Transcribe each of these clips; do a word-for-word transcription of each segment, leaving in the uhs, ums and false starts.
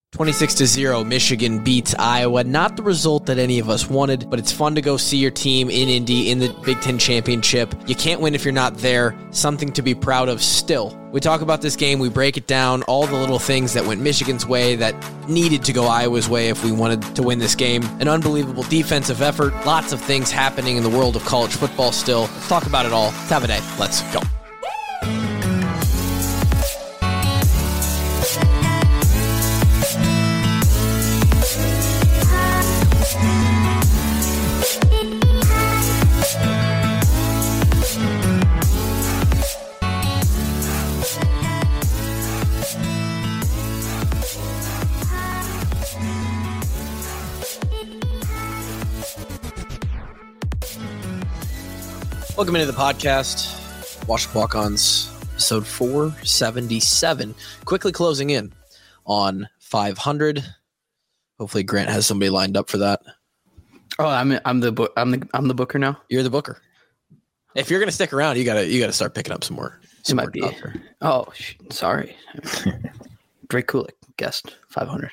twenty-six to zero, Michigan beats Iowa. Not the result that any of us wanted, but it's fun to go see your team in Indy in the Big Ten Championship. You can't win if you're not there. Something to be proud of still. We talk about this game, we break it down, all the little things that went Michigan's way that needed to go Iowa's way if we wanted to win this game. An unbelievable defensive effort. Lots of things happening in the world of college football still. Let's talk about it all. Let's have a day. Let's go. Welcome into the podcast, Washington Walk-Ons, episode four seventy-seven. Quickly closing in on five hundred. Hopefully, Grant has somebody lined up for that. Oh, I'm I'm the book I'm the I'm the booker now. You're the booker. If you're gonna stick around, you gotta you gotta start picking up some more. Some it might more be. Oh, sh- sorry. Drake Kulik, guest five hundred.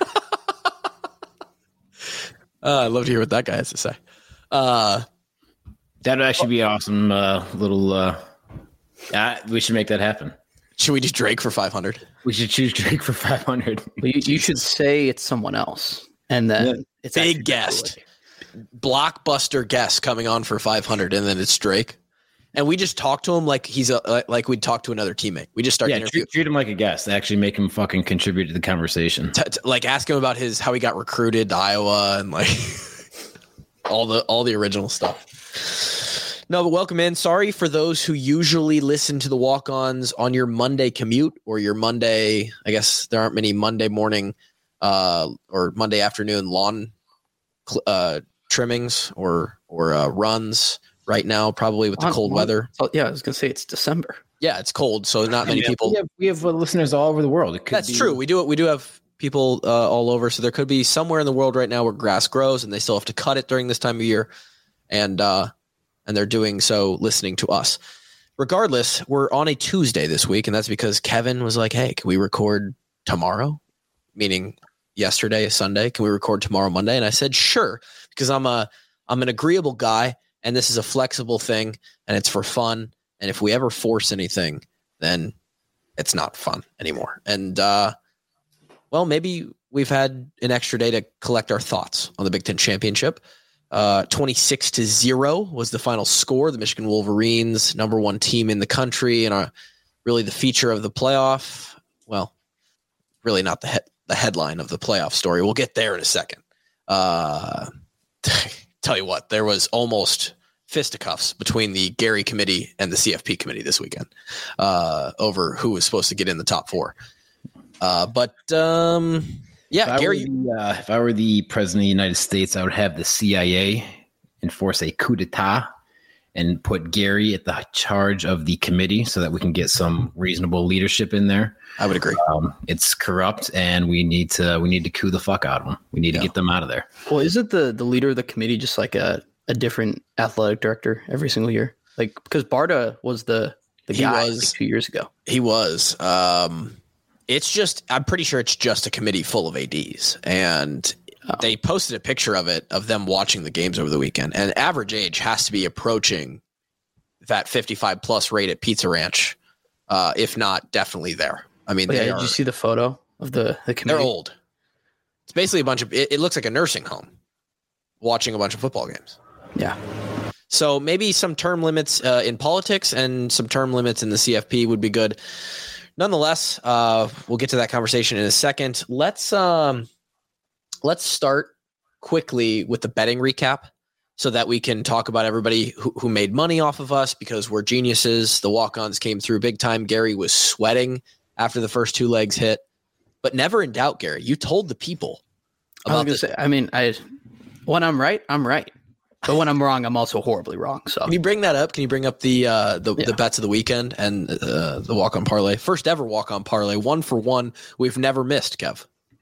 uh, I'd love to hear what that guy has to say. Uh, That would actually be awesome. Uh, little, uh, uh, we should make that happen. Should we just Drake for five hundred? We should choose Drake for five hundred. But you, you should say it's someone else, and then Yeah. it's Big guest, Kulik. blockbuster guest coming on for five hundred, and then it's Drake. And we just talk to him like he's a like we'd talk to another teammate. We just start Yeah, interviewing. treat, treat him like a guest. Actually, make him fucking contribute to the conversation. T- t- like ask him about his how he got recruited to Iowa and like all the all the original stuff. No, but welcome in. Sorry for those who usually listen to the walk-ons on your Monday commute or your Monday. I guess there aren't many Monday morning uh, or Monday afternoon lawn uh, trimmings or or uh, runs right now. Probably with the On- cold on- weather. Oh, yeah, I was gonna say it's December. Yeah, it's cold, so not many Yeah, people. We have, we have uh, listeners all over the world. It could That's be, true. We do we do have people uh, all over. So there could be somewhere in the world right now where grass grows and they still have to cut it during this time of year. And uh, and they're doing so listening to us. Regardless, we're on a Tuesday this week, and that's because Kevin was like, hey, can we record tomorrow? Meaning yesterday, Sunday. Can we record tomorrow, Monday? And I said, sure, because I'm a I'm an agreeable guy, and this is a flexible thing, and it's for fun. And if we ever force anything, then it's not fun anymore. And uh, well, maybe we've had an extra day to collect our thoughts on the Big Ten Championship. Uh, twenty-six to zero was the final score. The Michigan Wolverines, number one team in the country, and are really the feature of the playoff. Well, really not the he- the headline of the playoff story. We'll get there in a second. Uh, tell you what, there was almost fisticuffs between the Gary committee and the C F P committee this weekend uh, over who was supposed to get in the top four. Uh, but um, yeah, If Gary. I, were the, uh, if I were the president of the United States, I would have the C I A enforce a coup d'etat and put Gary at the charge of the committee so that we can get some reasonable leadership in there. I would agree. Um, it's corrupt, and we need to we need to coup the fuck out of them. We need Yeah. to get them out of there. Well, isn't the the leader of the committee just like a, a different athletic director every single year? Like because Barta was the the He guy was. like two years ago. He was. Um, it's just, I'm pretty sure it's just a committee full of A Ds. And Oh. they posted a picture of it, of them watching the games over the weekend. And average age has to be approaching that fifty-five plus rate at Pizza Ranch, uh, if not definitely there. I mean, Oh, yeah, they did are, you see the photo of the the committee? they're old. It's basically a bunch of, it, it looks like a nursing home watching a bunch of football games. Yeah. So maybe some term limits uh, in politics and some term limits in the C F P would be good. Nonetheless, uh, we'll get to that conversation in a second. Let's um, let's start quickly with the betting recap so that we can talk about everybody who, who made money off of us because we're geniuses. The walk-ons came through big time. Gary was sweating after the first two legs hit, but never in doubt, Gary. You told the people I was about gonna this. say. I mean, I when I'm right, I'm right. But when I'm wrong, I'm also horribly wrong. So Can you bring that up? Can you bring up the uh, the, Yeah. the bets of the weekend and uh, the walk-on parlay? First ever walk-on parlay, one for one. We've never missed, Kev.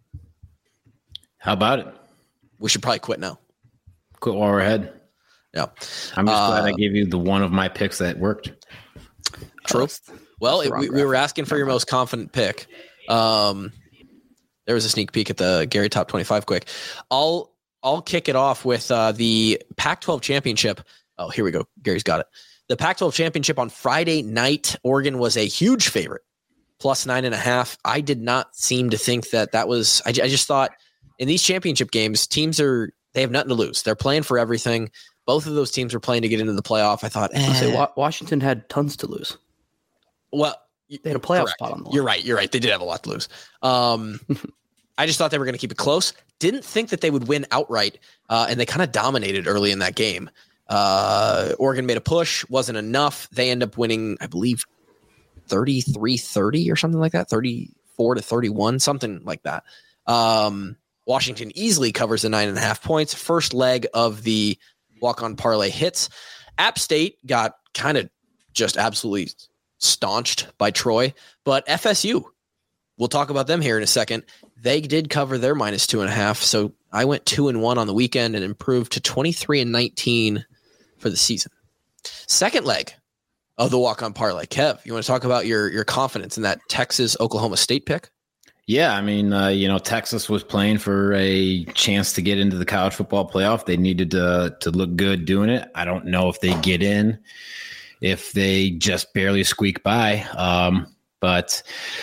How about it? We should probably quit now. Quit while we're ahead. Yeah. I'm just glad I Uh, gave you the one of my picks that worked. True. that's- Well, that's the it, wrong we, we graphic. were asking for your most confident pick. Um, there was a sneak peek at the Gary Top twenty-five quick. I'll I'll kick it off with uh, the Pac twelve championship. Oh, here we go. Gary's got it. The Pac twelve championship on Friday night. Oregon was a huge favorite, plus nine and a half. I did not seem to think that that was. I, I just thought in these championship games, teams are they have nothing to lose. They're playing for everything. Both of those teams were playing to get into the playoff. I thought, eh. I'll say Wa- Washington had tons to lose. Well, they had a playoff correct. spot on the line. You're right. You're right. They did have a lot to lose. Um, I just thought they were going to keep it close. Didn't think that they would win outright, uh, and they kind of dominated early in that game. Uh, Oregon made a push, wasn't enough. They end up winning, I believe, thirty-three thirty or something like that, thirty-four to thirty-one, something like that. Um, Washington easily covers the nine and a half points. First leg of the walk-on parlay hits. App State got kind of just absolutely staunched by Troy, but F S U, we'll talk about them here in a second. They did cover their minus two and a half. So I went two and one on the weekend and improved to twenty-three and nineteen for the season. Second leg of the walk-on parlay. Kev, you want to talk about your, your confidence in that Texas Oklahoma State pick? Yeah, I mean, uh, you know, Texas was playing for a chance to get into the college football playoff. They needed to to look good doing it. I don't know if they get in, if they just barely squeak by, um, but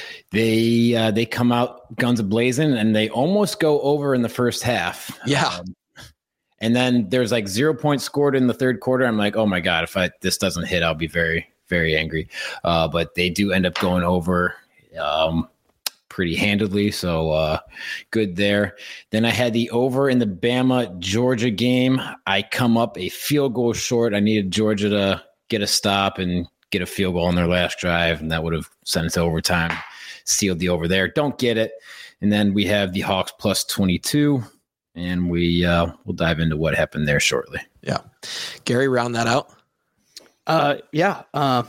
they uh, they come out guns a-blazing, and they almost go over in the first half. Yeah. Um, and then there's like zero points scored in the third quarter. I'm like, oh, my God, if I, this doesn't hit, I'll be very, very angry. Uh, but they do end up going over um pretty handedly, so uh, good there. Then I had the over in the Bama-Georgia game. I come up a field goal short. I needed Georgia to get a stop and get a field goal on their last drive, and that would have sent it to overtime, sealed the over there. Don't get it. And then we have the Hawks plus twenty-two, and we, uh, we'll dive into what happened there shortly. Yeah. Gary, round that out. Uh, yeah. Uh,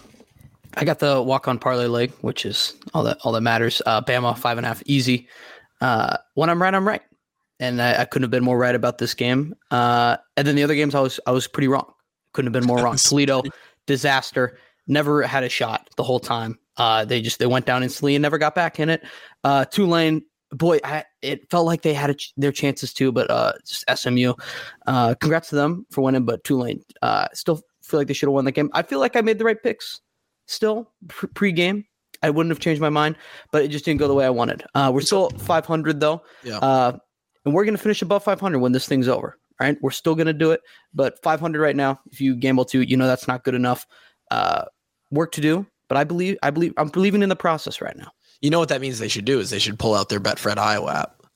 I got the walk-on parlay leg, which is all that all that matters. Uh, Bama five and a half, easy. Uh, when I'm right, I'm right, and I, I couldn't have been more right about this game. Uh, and then the other games, I was I was pretty wrong. Couldn't have been more wrong. Toledo, disaster. Never had a shot the whole time. Uh, they just they went down instantly and never got back in it. Uh, Tulane, boy, I, it felt like they had a ch- their chances too, but uh, just S M U. Uh, congrats to them for winning, but Tulane uh, still feel like they should have won that game. I feel like I made the right picks. Still pre-game, I wouldn't have changed my mind, but it just didn't go the way I wanted. Uh, we're still five hundred though, yeah. uh, and we're going to finish above five hundred when this thing's over. All right, we're still going to do it, but five hundred right now. If you gamble too, you know that's not good enough. Uh, work to do, but I believe, I believe, I'm believing in the process right now. You know what that means? They should do is they should pull out their Betfred Iowa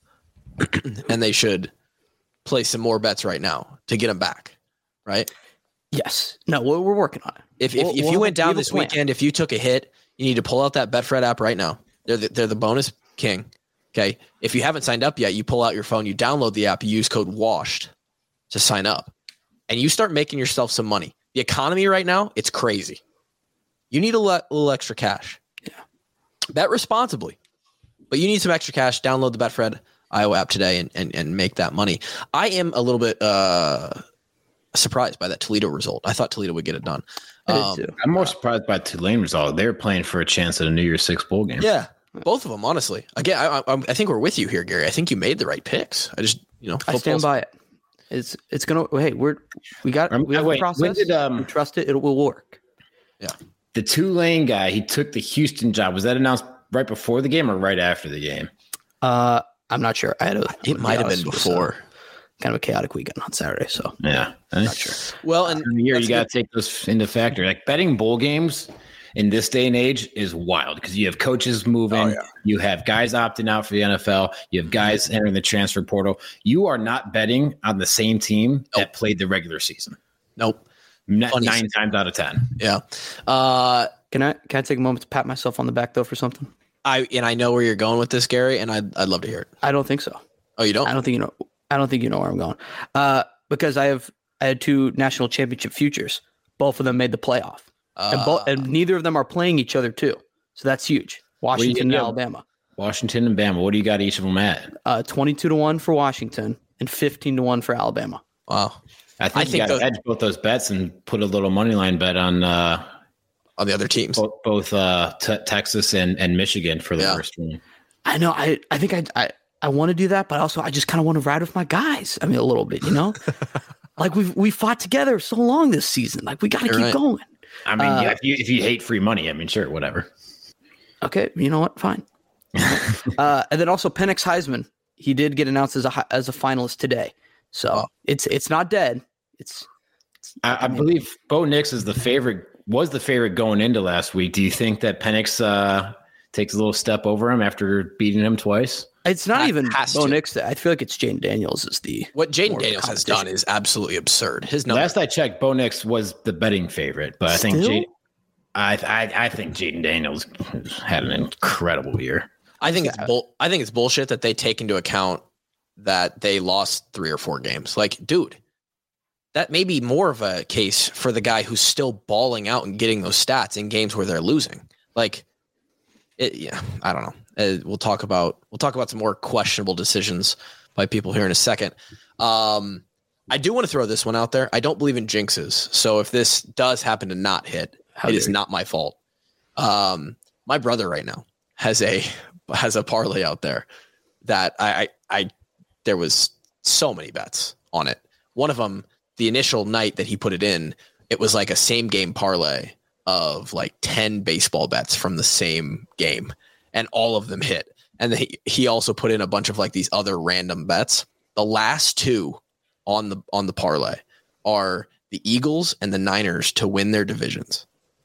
app, and they should place some more bets right now to get them back. Right? Yes. No, we're, we're working on it. If if, we'll, if we'll you went down this plan. weekend, if you took a hit, you need to pull out that Betfred app right now. They're the, they're the bonus king. Okay. If you haven't signed up yet, you pull out your phone, you download the app, you use code WASHED to sign up, and you start making yourself some money. The economy right now, it's crazy. You need a le- little extra cash. Yeah. Bet responsibly, but you need some extra cash. Download the Betfred Iowa app today and, and, and make that money. I am a little bit uh, surprised by that Toledo result. I thought Toledo would get it done. Um, I'm more surprised by Tulane result. They're playing for a chance at a New Year's Six bowl game. Yeah, both of them, honestly. Again, I, I, I think we're with you here, Gary. I think you made the right picks. I just, you know, I stand by it. It's it's gonna. Hey, we're we got we have wait, the process. when did, um, we trust it. It will work. Yeah. The Tulane guy, he took the Houston job. Was that announced right before the game or right after the game? Uh, I'm not sure. I had a. It might have been before. Kind of a chaotic weekend on Saturday, so yeah, I'm not sure. Well, and the year you got to take those into factor. Like betting bowl games in this day and age is wild because you have coaches moving, oh, yeah. you have guys opting out for the N F L, you have guys entering the transfer portal. You are not betting on the same team nope. that played the regular season. Nope, N- nine times out of ten. Yeah. Uh, can I can I take a moment to pat myself on the back though for something? I and I know where you're going with this, Gary, and I'd I'd love to hear it. I don't think so. Oh, you don't? I don't think you know. I don't think you know where I'm going. Uh, because I have I had two national championship futures. Both of them made the playoff, uh, and, bo- and neither of them are playing each other too. So that's huge. Washington and Alabama. Washington and Bama. What do you got each of them at? Uh, twenty-two to one for Washington and fifteen to one for Alabama. Wow. I think I you think got to those- hedge both those bets and put a little money line bet on uh, on the other teams, both, both uh, t- Texas and, and Michigan for the yeah. first one. I know. I, I think I, I I want to do that, but also I just kind of want to ride with my guys. I mean, a little bit, you know, like we've we fought together so long this season. Like we got to keep right. going. I mean, Uh, yeah, if you if you hate free money, I mean, sure, whatever. Okay, you know what? Fine. uh, and then also Penix Heisman, he did get announced as a hi- as a finalist today, so Oh. it's it's not dead. It's, it's I, I believe Bo Nix is the favorite. Was the favorite going into last week. Do you think that Penix uh, takes a little step over him after beating him twice? it's not Has- even has Bo to. Nix. I feel like it's Jaden Daniels is the What Jaden more of a Daniels has competition. done is absolutely absurd. His numbers. Last I checked, Bo Nix was the betting favorite, but I think Still? Jade, I, I I think Jaden Daniels had an incredible year. I think it's bull. I think it's bullshit that they take into account that they lost three or four games. Like, dude, that may be more of a case for the guy who's still balling out and getting those stats in games where they're losing. Like, it, yeah, I don't know. Uh, we'll talk about we'll talk about some more questionable decisions by people here in a second. Um, I do want to throw this one out there. I don't believe in jinxes, so if this does happen to not hit, How it dare is you. not my fault. Um, my brother right now has a has a parlay out there that I, I I there was so many bets on it. One of them, the initial night that he put it in, it was like a same game parlay of like ten baseball bets from the same game, and all of them hit. And then he, he also put in a bunch of like these other random bets. The last two on the on the parlay are the Eagles and the Niners to win their divisions.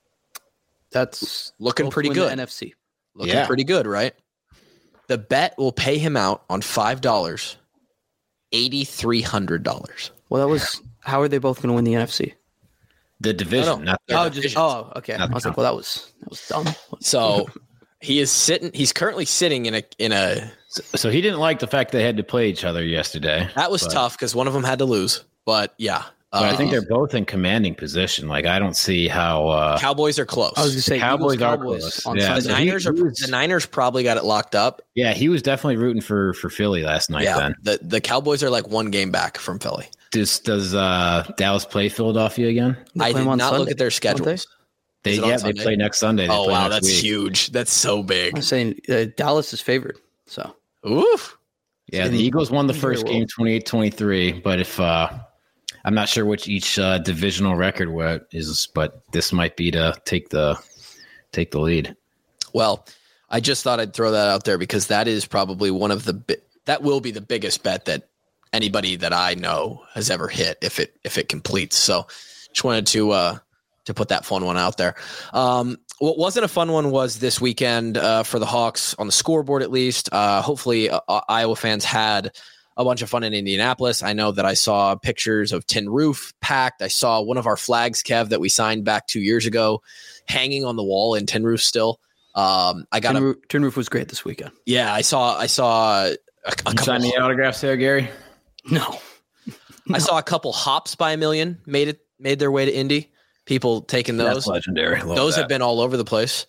That's Looking both pretty win the good. N F C. Looking Yeah. pretty good, right? The bet will pay him out on five dollars, eighty three hundred dollars. Well, that was how are they both going to win the N F C? The division, Oh, no. not the Oh, Yeah, just divisions. oh, okay. Not I was the like, well, that was that was dumb. So he is sitting. He's currently sitting in a in a. So he didn't like the fact they had to play each other yesterday. That was But- tough because one of them had to lose. But yeah, But I think uh, they're both in commanding position. Like I don't see how uh, Cowboys are close. I was going to say Cowboys Eagles, are Cowboys close. on Yeah, the so Sunday. he- Niners are he was- the Niners probably got it locked up. yeah, he was definitely rooting for for Philly last night. Yeah, Then the the Cowboys are like one game back from Philly. does does uh, Dallas play Philadelphia again? They I play did 'em on not look Sunday, at their don't they? schedules. They Is it on yeah they Sunday? play next Sunday. They Oh play wow, next that's week. huge. That's so big. I'm saying uh, Dallas is favored. So Oof. Yeah, the in- Eagles won the in first their game world. twenty-eight twenty-three, but if uh, I'm not sure which each uh, divisional record what is, but this might be to take the take the lead. Well, I just thought I'd throw that out there because that is probably one of the bi- that will be the biggest bet that anybody that I know has ever hit if it if it completes. So just wanted to uh, to put that fun one out there. Um, what wasn't a fun one was this weekend uh, for the Hawks on the scoreboard at least. Uh, hopefully, uh, Iowa fans had a bunch of fun in Indianapolis. I know that I saw pictures of Tin Roof packed. I saw one of our flags, Kev, that we signed back two years ago, hanging on the wall in Tin Roof still. Um, I got Tin a Roof, Tin Roof was great this weekend. yeah. I saw I saw a, a You couple. sign the autographs there, Gary? No, I saw a couple hops by a million made it made their way to Indy. People taking those. That's legendary. Love Those that. have been all over the place.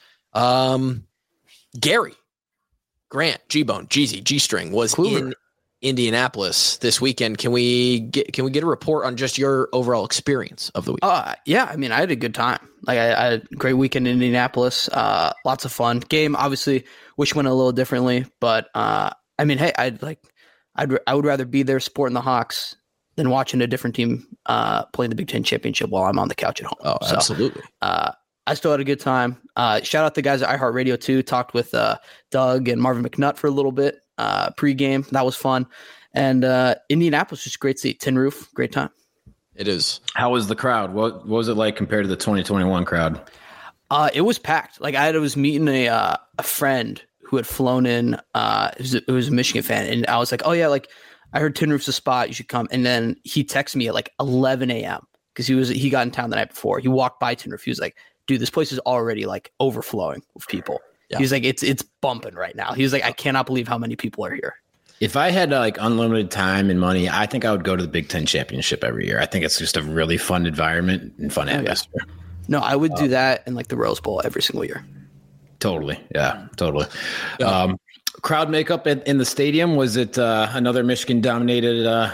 Um, Gary Grant, G-Bone, Jeezy, G-String was Kluber. in Indianapolis this weekend. Can we get can we get a report on just your overall experience of the week? uh, yeah. I mean, I had a good time. Like I, I had a great weekend in Indianapolis. Uh, lots of fun. Game, obviously, wish went a little differently, but uh, I mean, hey, I'd like, I'd I would rather be there supporting the Hawks than watching a different team uh, playing the Big Ten championship while I'm on the couch at home. Oh, So, absolutely. uh, I still had a good time. Uh, shout out the guys at iHeartRadio too. Talked with uh, Doug and Marvin McNutt for a little bit uh, pregame. That was fun. And uh, Indianapolis was great seat. Tin Roof, great time. It is. How was the crowd? What, what was it like compared to the twenty twenty-one crowd? Uh, it was packed. Like I was meeting a uh, a friend who had flown in. Uh, who was, a, who was a Michigan fan, and I was like, "Oh yeah, like I heard Tin Roof's a spot. You should come." And then he texted me at like eleven a.m. because he was he got in town the night before. He walked by Tin Roof. He was like, "Dude, this place is already like overflowing with people." Yeah. He's like, "It's it's bumping right now." He was like, "I cannot believe how many people are here." If I had uh, like unlimited time and money, I think I would go to the Big Ten championship every year. I think it's just a really fun environment and fun yeah. atmosphere. No, I would do that in like the Rose Bowl every single year. Totally. Yeah, totally. Yeah. Um, crowd makeup in, in the stadium, was it uh, another Michigan dominated? Uh,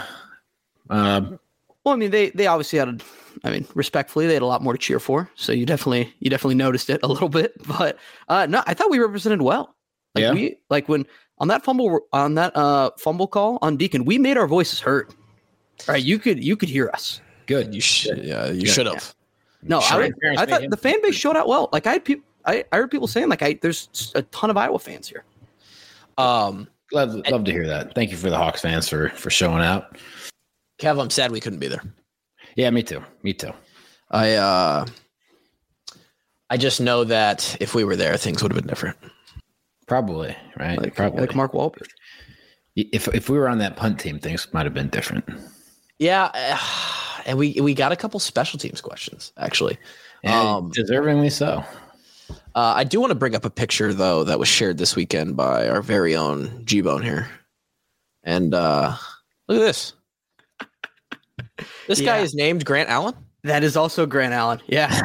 uh, Well, I mean, they they obviously had a, I mean, respectfully, they had a lot more to cheer for. So you definitely you definitely noticed it a little bit. But uh, no, I thought we represented well. Like Yeah. we like when on that fumble on that uh, fumble call on Deacon, we made our voices heard. All right, you could you could hear us. Good. You should. Yeah, you should have. No, Sure. I, I thought the fan base showed out well. Like I had people, I, I heard people saying like I there's a ton of Iowa fans here. Um, Love, love to hear that. Thank you for the Hawks fans for for showing out. Kev, I'm sad we couldn't be there. Yeah, me too. Me too. I uh, I just know that if we were there, things would have been different. Probably, right? Like, Probably. like Mark Wahlberg. If if we were on that punt team, things might have been different. Yeah, uh, and we we got a couple special teams questions actually. And Um, deservingly so. Uh, I do want to bring up a picture though that was shared this weekend by our very own G-Bone here, and uh, look at this. This guy Yeah. is named Grant Allen. That is also Grant Allen. Yeah.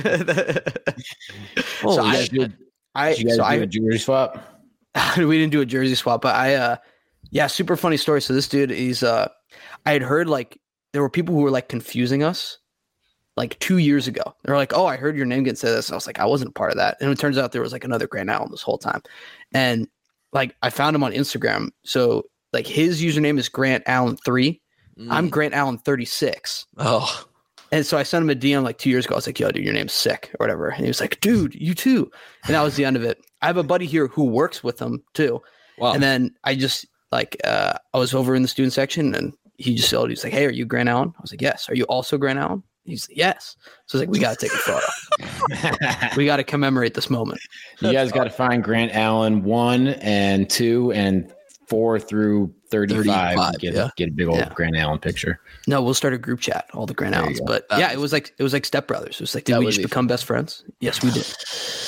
Oh, so you I, guys do, I, did you guys so do I, a jewelry swap? we didn't do a jersey swap, but I, uh, yeah, super funny story. So this dude, he's, uh, I had heard like there were people who were like confusing us like two years ago. They're like, oh, I heard your name get said this. And I was like, I wasn't part of that. And it turns out there was like another Grant Allen this whole time. And like, I found him on Instagram. So like his username is Grant Allen three. Mm. I'm Grant Allen thirty-six. Oh, And so I sent him a D M like two years ago. I was like, yo, dude, your name's sick or whatever. And he was like, dude, you too. And that was the end of it. I have a buddy here who works with him too. wow. And then I just like, uh, I was over in the student section and he just yelled, he's like, hey, are you Grant Allen? I was like, yes. Are you also Grant Allen? He's like, yes. So I was like, we got to take a photo. We got to commemorate this moment. You guys got to find Grant Allen one and two and four through thirty-five. thirty-five, get, yeah. get a big old Yeah. Grant Allen picture. No, we'll start a group chat, all the Grant There you Allens. go. But That yeah, was- it was like, it was like stepbrothers. It was like, did That we would just be become best friends? Yes, we did.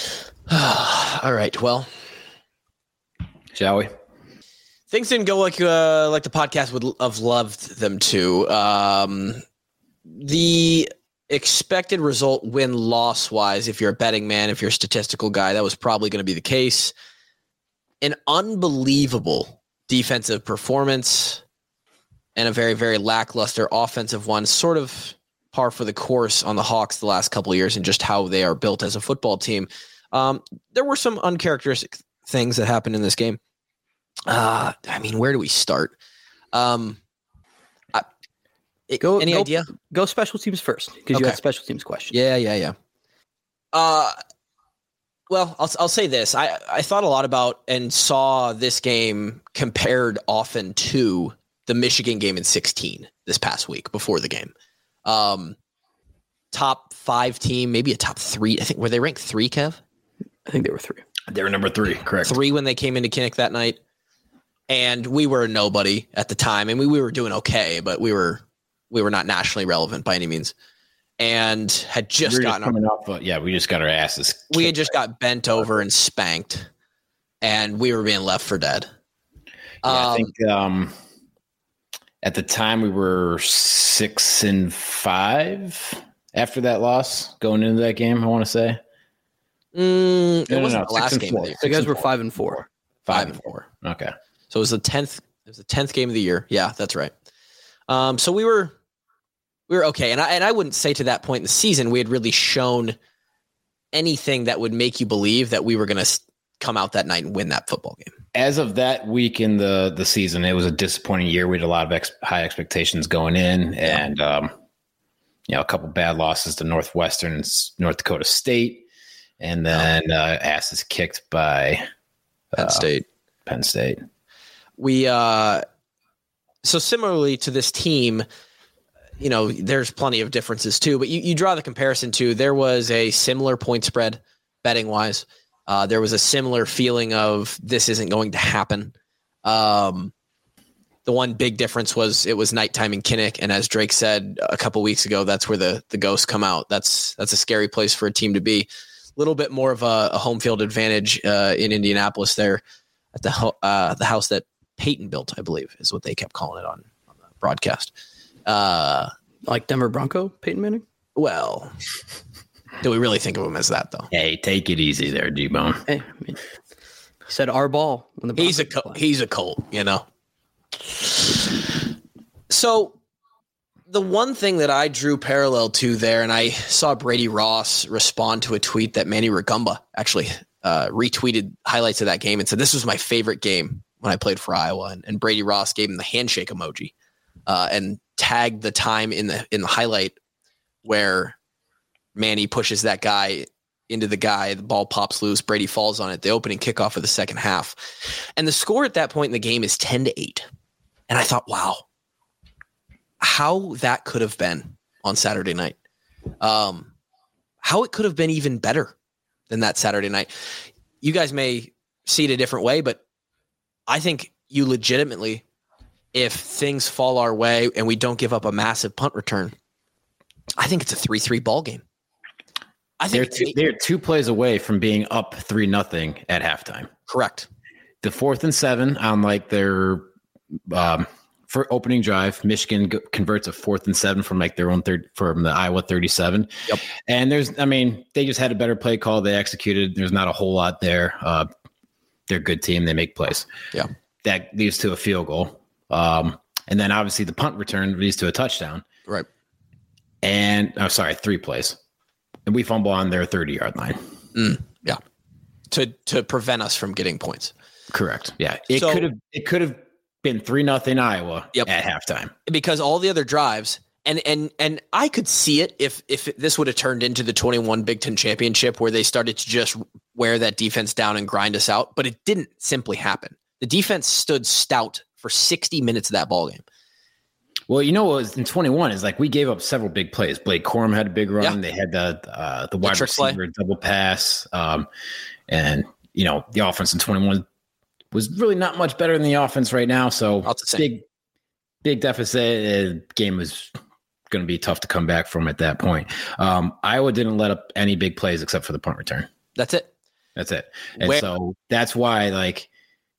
All right. Well, Shall we? things didn't go like uh, like the podcast would have loved them to. Um, the expected result win loss wise, if you're a betting man, if you're a statistical guy, that was probably going to be the case. An unbelievable defensive performance and a very, very lackluster offensive one, sort of par for the course on the Hawks the last couple of years and just how they are built as a football team. Um, there were some uncharacteristic things that happened in this game. Uh, I mean, where do we start? Um, I, it- Go- any go- idea? Go special teams first because Okay. you had special teams questions. Yeah, yeah, yeah. Uh, well, I'll I'll say this. I I thought a lot about and saw this game compared often to the Michigan game in sixteen this past week before the game. Um, top five team, maybe a top three. I think were they ranked three, Kev? I think they were three. They were number three, correct? Three when they came into Kinnick that night. And we were a nobody at the time. I mean, we were doing okay, but we were we were not nationally relevant by any means. And had just We were gotten just coming off. Of, yeah, we just got our asses. we had kicked. just got bent over and spanked, and we were being left for dead. Yeah, I Um, think um, at the time we were six and five after that loss going into that game. I want to say mm, it No, no, wasn't no, the six last and game four. of the year. So you Six guys and were four. five and four. Five and four. Okay. So it was the tenth. It was the tenth game of the year. Yeah, that's right. Um, so we were we were okay, and I and I wouldn't say to that point in the season we had really shown anything that would make you believe that we were going to come out that night and win that football game. As of that week in the the season, it was a disappointing year. We had a lot of ex- high expectations going in, and um, you know, a couple bad losses to Northwestern and S- North Dakota State, and then uh, asses kicked by Penn Uh, State. Penn State. We uh, so similarly to this team, you know, there's plenty of differences too. But you, you draw the comparison to there was a similar point spread betting wise. Uh, there was a similar feeling of this isn't going to happen. Um, the one big difference was it was nighttime in Kinnick, and as Drake said a couple weeks ago, that's where the the ghosts come out. That's that's a scary place for a team to be. A little bit more of a, a home field advantage uh, in Indianapolis there at the ho- uh, the house that Peyton built, I believe, is what they kept calling it on, on the broadcast. Uh, Like Denver Bronco, Peyton Manning? well, do we really think of him as that though? Hey, take it easy there, D-Bone. Hey, I mean, he said our ball when the He's a Broncos co- play. he's a Colt, you know. So the one thing that I drew parallel to there, and I saw Brady Ross respond to a tweet that Manny Rugamba actually uh, retweeted highlights of that game and said, "This was my favorite game, when I played for Iowa, and, and Brady Ross gave him the handshake emoji uh, and tagged the time in the in the highlight where Manny pushes that guy into the guy, the ball pops loose, Brady falls on it, the opening kickoff of the second half. And the score at that point in the game is ten to eight. And I thought, wow, how that could have been on Saturday night. Um, how it could have been even better than that Saturday night. You guys may see it a different way, but I think you legitimately, if things fall our way and we don't give up a massive punt return, I think it's a three three ball game. I think they're two, they're two plays away from being up three nothing at halftime. Correct. The fourth and seven on like their um, for opening drive, Michigan go, converts a fourth and seven from like their own third from the Iowa thirty-seven. Yep. And there's, I mean, they just had a better play call. They executed. There's not a whole lot there. Uh, they're a good team. They make plays. Yeah. That leads to a field goal. Um, and then obviously the punt return leads to a touchdown. Right. And I'm oh, sorry, three plays. And we fumble on their thirty yard line. Mm, yeah. To to prevent us from getting points. Correct. Yeah. It So- could have it could have been three nothing Iowa Yep. at halftime. Because all the other drives, and and and I could see it if if this would have turned into the twenty-one Big Ten championship where they started to just wear that defense down and grind us out, but it didn't simply happen. The defense stood stout for sixty minutes of that ball game. Well, you know what was in twenty-one is like we gave up several big plays. Blake Corum had a big run. Yeah. They had the uh, the wide trick play. receiver double pass. Um, and, you know, the offense in twenty-one was really not much better than the offense right now. So I'll say. big, big deficit. Uh, game was going to be tough to come back from at that point. Um, Iowa didn't let up any big plays except for the punt return. That's it. That's it. And Where- so that's why, like,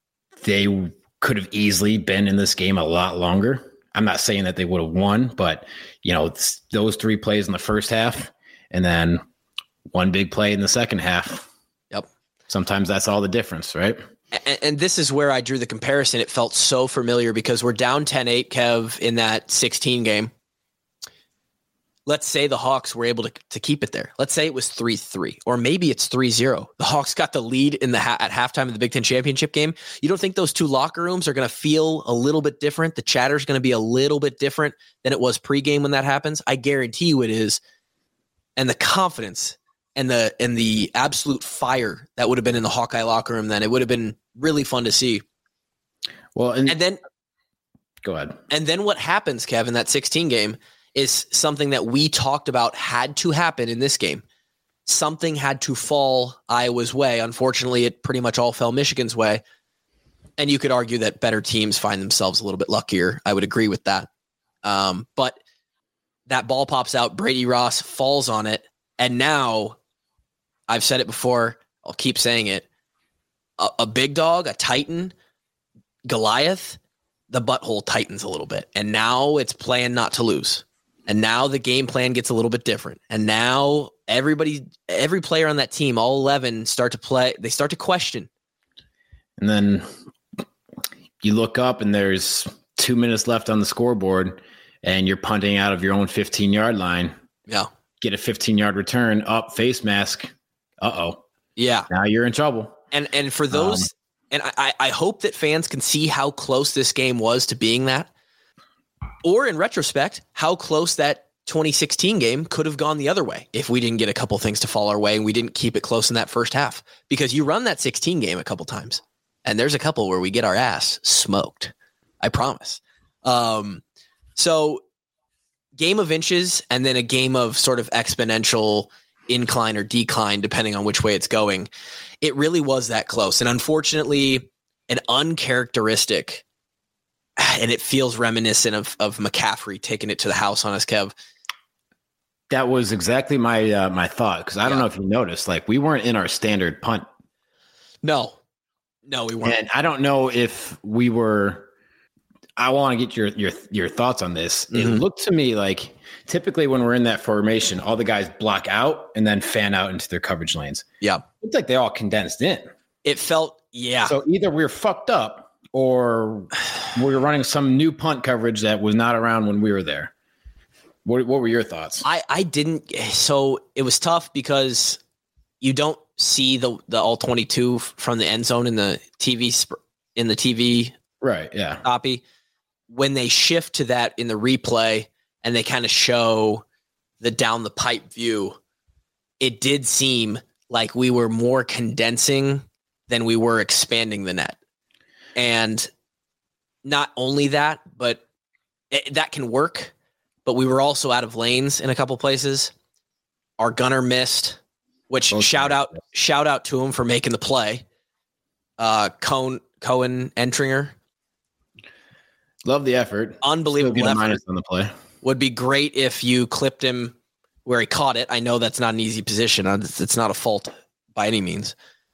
they could have easily been in this game a lot longer. I'm not saying that they would have won, but, you know, it's those three plays in the first half and then one big play in the second half. Yep. Sometimes that's all the difference, right? And, and this is where I drew the comparison. It felt so familiar because we're down ten eight, Kev, in that sixteen game. Let's say the Hawks were able to, to keep it there. Let's say it was three three, or maybe it's three zero. The Hawks got the lead in the ha- at halftime of the Big Ten championship game. You don't think those two locker rooms are going to feel a little bit different? The chatter's going to be a little bit different than it was pregame when that happens? I guarantee you it is. And the confidence and the and the absolute fire that would have been in the Hawkeye locker room then, it would have been really fun to see. Well, and, And then go ahead. and then what happens, Kevin, that sixteen game is something that we talked about had to happen in this game. Something had to fall Iowa's way. Unfortunately, it pretty much all fell Michigan's way. And you could argue that better teams find themselves a little bit luckier. I would agree with that. Um, but that ball pops out, Brady Ross falls on it. And now, I've said it before, I'll keep saying it, a, a big dog, a Titan, Goliath, the butthole tightens a little bit. And now it's playing not to lose. And now the game plan gets a little bit different. And now everybody, every player on that team, all eleven, start to play. They start to question. And then you look up and there's two minutes left on the scoreboard and you're punting out of your own fifteen yard line. Yeah. Get a fifteen yard return up, face mask. Uh-oh. Yeah. Now you're in trouble. And and for those, um, and I, I hope that fans can see how close this game was to being that. Or in retrospect, how close that twenty sixteen game could have gone the other way if we didn't get a couple things to fall our way and we didn't keep it close in that first half. Because you run that sixteen game a couple times, and there's a couple where we get our ass smoked. I promise. Um, so game of inches and then a game of sort of exponential incline or decline, depending on which way it's going. It really was that close. And unfortunately, an uncharacteristic, and it feels reminiscent of, of McCaffrey taking it to the house on us, Kev. That was exactly my uh, my thought, because I don't Yeah. know if you noticed, like we weren't in our standard punt. No, no, we weren't. And I don't know if we were. I want to get your your your thoughts on this. Mhm. It looked to me like typically when we're in that formation, all the guys block out and then fan out into their coverage lanes. Yeah. It's like they all condensed in. It felt, yeah. So either we're fucked up or we're running some new punt coverage that was not around when we were there. What, what were your thoughts? I, I didn't. So it was tough because you don't see the, the all twenty-two from the end zone in the T V sp- in the T V Right. Yeah. copy. When they shift to that in the replay and they kind of show the down the pipe view, it did seem like we were more condensing than we were expanding the net. And not only that, but it, that can work, but we were also out of lanes in a couple places. Our gunner missed, which Both shout guys, out, yeah. shout out to him for making the play. Uh, Cohen, Cohen Entringer, Love the effort. unbelievable Still get a effort. minus on the play. Would be great if you clipped him where he caught it. I know that's not an easy position. Uh, It's it's not a fault by any means.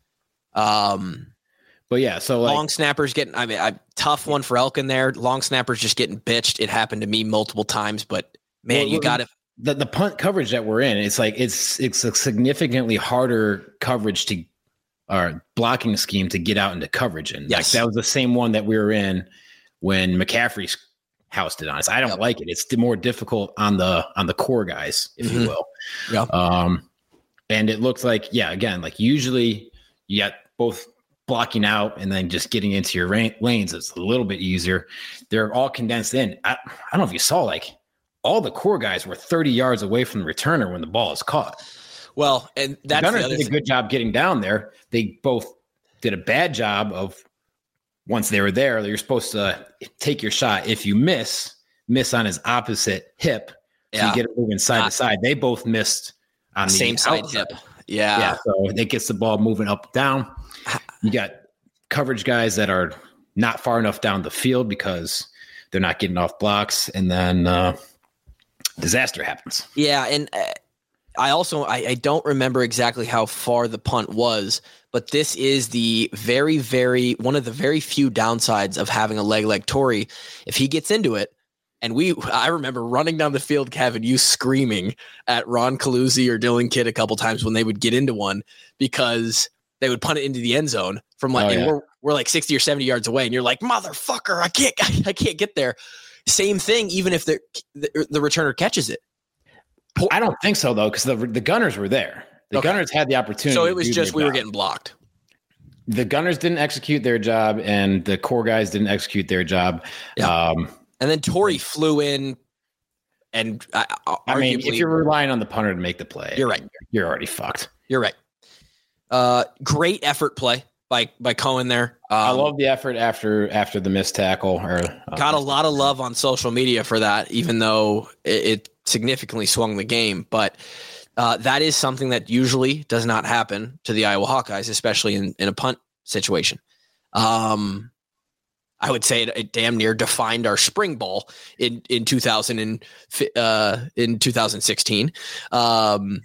Um, But yeah, so like, long snappers getting, I mean, I, tough one for Elkin there. Long snappers just getting bitched. It happened to me multiple times, but man, Well, you well, got to, the, the punt coverage that we're in, it's like it's it's a significantly harder coverage to or blocking scheme to get out into coverage. And Yes. like that was the same one that we were in when McCaffrey housed it on us. I don't Yep. like it. It's more difficult on the on the core guys, if Mhm. you will. Yeah. Um, and it looks like, yeah, again, like usually you got both blocking out and then just getting into your ra- lanes. It's a little bit easier. They're all condensed in. I, I don't know if you saw, like all the core guys were thirty yards away from the returner when the ball is caught. well, and The that's Gunners the other did a thing. good job getting down there. They both did a bad job of once they were there, you're supposed to take your shot. If you miss, miss on his opposite hip. So Yeah. you get it moving side Not- to side. They both missed on the Same side outside. hip. Yeah. Yeah, so it gets the ball moving up, down. You got coverage guys that are not far enough down the field because they're not getting off blocks, and then uh, disaster happens. Yeah, and uh, I also I, I don't remember exactly how far the punt was, but this is the very, very one of the very few downsides of having a leg like Torrey. If he gets into it, and we I remember running down the field, Kevin, you screaming at Ron Caluzzi or Dylan Kidd a couple times when they would get into one because they would punt it into the end zone from like Oh, and yeah. we're we're like sixty or seventy yards away, and you're like, motherfucker, I can't I can't get there. Same thing, even if the the, the returner catches it. I don't think so, though, because the, the Gunners were there. The Okay. Gunners had the opportunity. So to it was do just their we were job. getting blocked. The Gunners didn't execute their job, and the core guys didn't execute their job. Yeah. Um, And then Torrey flew in, and uh, I mean, arguably, if you're relying on the punter to make the play, You're right. You're already fucked. you're right. Uh, great effort play by by Cohen there. Um, I love the effort after after the missed tackle. Or uh, got a lot of love on social media for that, even though it, it significantly swung the game. But uh, that is something that usually does not happen to the Iowa Hawkeyes, especially in, in a punt situation. Um, I would say it, it damn near defined our spring ball in in two thousand and uh, in two thousand sixteen, um,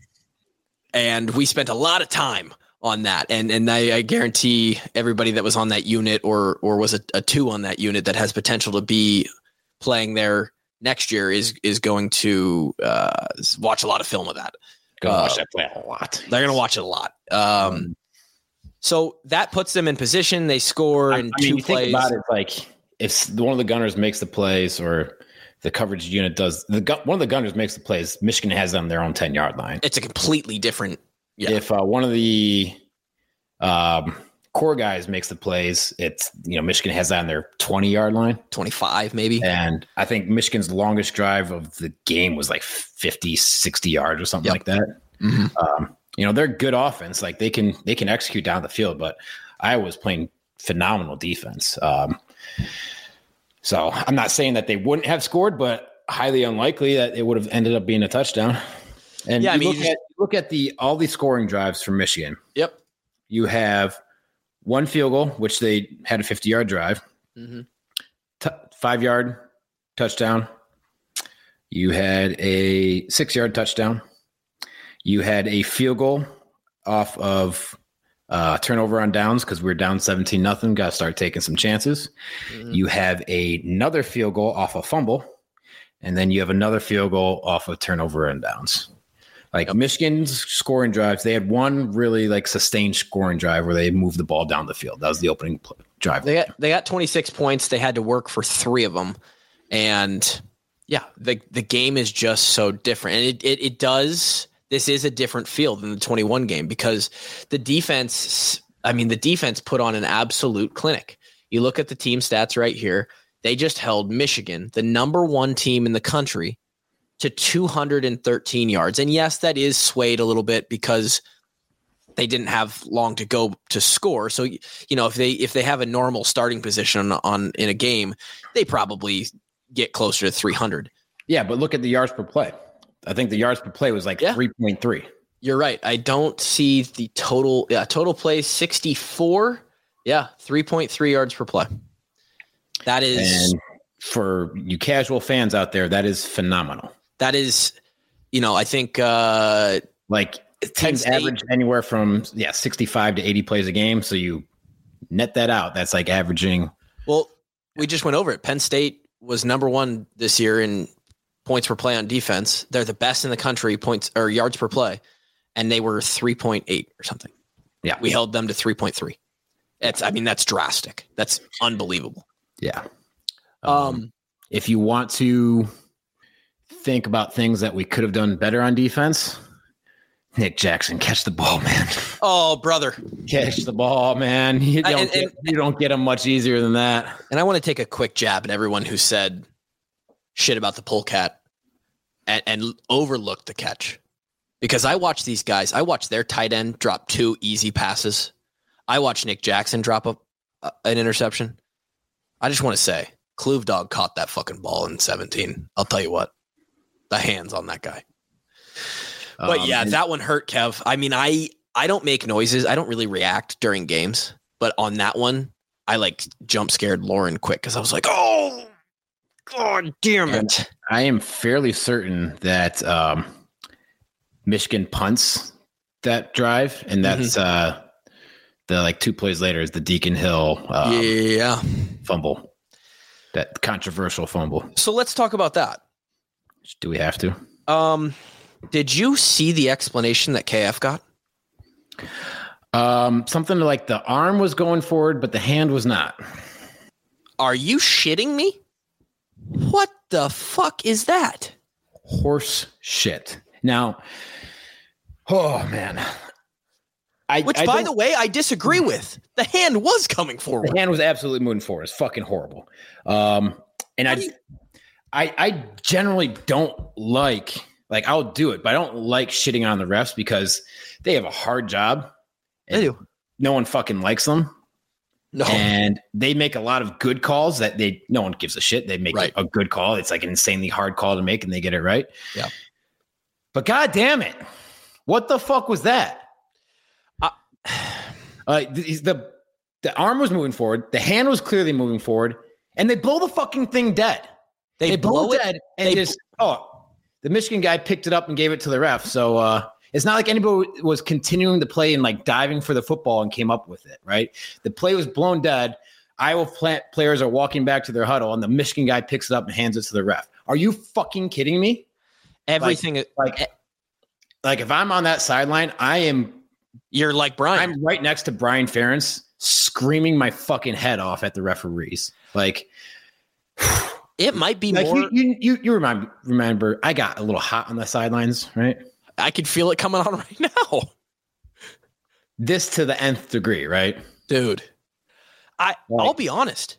and we spent a lot of time on that. And and I, I guarantee everybody that was on that unit or or was a, a two on that unit that has potential to be playing there next year is is going to uh, watch a lot of film of that. Go uh, watch that play a lot. They're going to watch it a lot. Um, so that puts them in position. They score I, in I mean, two you plays. think about it, like if one of the Gunners makes the plays or the coverage unit does, the gu- one of the Gunners makes the plays, Michigan has them on their own ten yard line. It's a completely different. Yeah. If uh, one of the um, core guys makes the plays, it's, you know, Michigan has that on their twenty yard line. twenty-five maybe. And I think Michigan's longest drive of the game was like fifty, sixty yards or something Yep. like that. Mhm. Um, you know, they're good offense. Like they can, they can execute down the field, but Iowa's playing phenomenal defense. Um, so I'm not saying that they wouldn't have scored, but highly unlikely that it would have ended up being a touchdown. And Yeah, I you mean, look, you just- at, look at the all these scoring drives from Michigan. Yep. You have one field goal, which they had a fifty yard drive, Mm-hmm. t- five yard touchdown. You had a six yard touchdown. You had a field goal off of uh, turnover on downs because we we're down seventeen nothing. Got to start taking some chances. Mhm. You have a, another field goal off a fumble, and then you have another field goal off of turnover and downs. Like Yep. Michigan's scoring drives, they had one really like sustained scoring drive where they moved the ball down the field. That was the opening pl- drive. They got they got twenty-six points. They had to work for three of them, and yeah, the the game is just so different, and it it, it does. This is a different field than the twenty-one game because the defense. I mean, the defense put on an absolute clinic. You look at the team stats right here. They just held Michigan, the number one team in the country, to two hundred thirteen yards. And yes, that is swayed a little bit because they didn't have long to go to score. So, you know, if they if they have a normal starting position on, on in a game, they probably get closer to three hundred. Yeah, but look at the yards per play. I think the yards per play was like yeah. three point three. You're right. I don't see the total. Yeah, total play sixty-four. Yeah, three point three yards per play. That is, and for you casual fans out there, that is phenomenal. That is, you know, I think uh, like teams average anywhere from yeah sixty-five to eighty plays a game. So you net that out. That's like averaging. Well, we just went over it. Penn State was number one this year in points per play on defense. They're the best in the country, points or yards per play, and they were three point eight or something. Yeah, we held them to three point three. It's, I mean, that's drastic. That's unbelievable. Yeah. Um, um, if you want to think about things that we could have done better on defense, Nick Jackson, catch the ball, man. Oh, brother. Catch the ball, man. You don't, and, get, and, you don't get them much easier than that. And I want to take a quick jab at everyone who said shit about the polecat and, and overlooked the catch. Because I watched these guys. I watched their tight end drop two easy passes. I watched Nick Jackson drop a, uh, an interception. I just want to say, Kluve Dog caught that fucking ball in seventeen. I'll tell you what. The hands on that guy. But yeah, um, that one hurt, Kev. I mean, I, I don't make noises. I don't really react during games. But on that one, I like jump scared Lauren quick because I was like, oh, God damn it. I am fairly certain that um, Michigan punts that drive, and that's mm-hmm. uh, the like two plays later is the Deacon Hill um, yeah. fumble, that controversial fumble. So let's talk about that. Do we have to? Um, did you see the explanation that K F got? Um, something like the arm was going forward, but the hand was not. Are you shitting me? What the fuck is that? Horse shit. Now, oh man. I, Which, I by the way, I disagree with. The hand was coming forward. The hand was absolutely moving forward. It's fucking horrible. Um, and I, you- I, I generally don't like, like I'll do it, but I don't like shitting on the refs because they have a hard job. They do. No one fucking likes them. No. And they make a lot of good calls that they, no one gives a shit. They make right. a good call. It's like an insanely hard call to make and they get it right. Yeah. But God damn it. What the fuck was that? Uh, uh, the, the, the arm was moving forward. The hand was clearly moving forward and they blow the fucking thing dead. They, they blow, blow it dead and just, bl- oh, the Michigan guy picked it up and gave it to the ref. So, uh, it's not like anybody was continuing the play and like diving for the football and came up with it, right? The play was blown dead. Iowa plant players are walking back to their huddle and the Michigan guy picks it up and hands it to the ref. Are you fucking kidding me? Everything like, like, like if I'm on that sideline, I am. You're like Brian. I'm right next to Brian Ferentz screaming my fucking head off at the referees. Like it might be like more. You, you, you, you remember, remember, I got a little hot on the sidelines, right? I could feel it coming on right now. This to the nth degree, right? Dude, I, like, I'll be honest.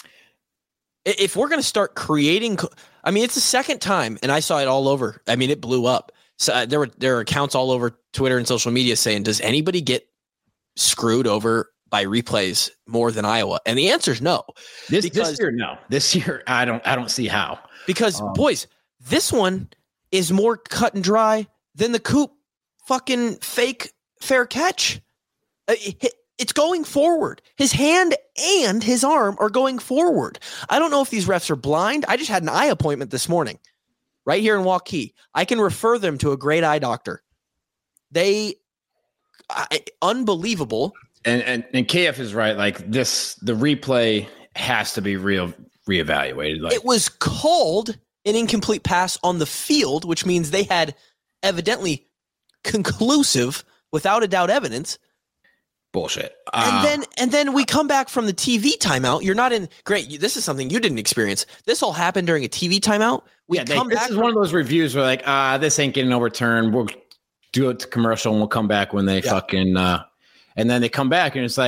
If we're going to start creating, I mean, it's the second time, and I saw it all over. I mean, it blew up. So uh, there were there are accounts all over Twitter and social media saying, does anybody get screwed over by replays more than Iowa? And the answer is no. This, because, this year, no. This year, I don't I don't see how. Because, um, boys, this one is more cut and dry than the Coop fucking fake fair catch. It's going forward. His hand and his arm are going forward. I don't know if these refs are blind. I just had an eye appointment this morning right here in Waukee. I can refer them to a great eye doctor. They I, unbelievable. And, and and K F is right. Like this, the replay has to be real reevaluated. Like, it was called an incomplete pass on the field, which means they had evidently conclusive, without a doubt, evidence. Bullshit. Uh, and then and then we come back from the T V timeout. You're not in great. This is something you didn't experience. This all happened during a T V timeout. We yeah, come they, this back is from, one of those reviews where like, ah, uh, this ain't getting overturned. We'll do it to commercial and we'll come back when they yeah. fucking uh, and then they come back and it's like,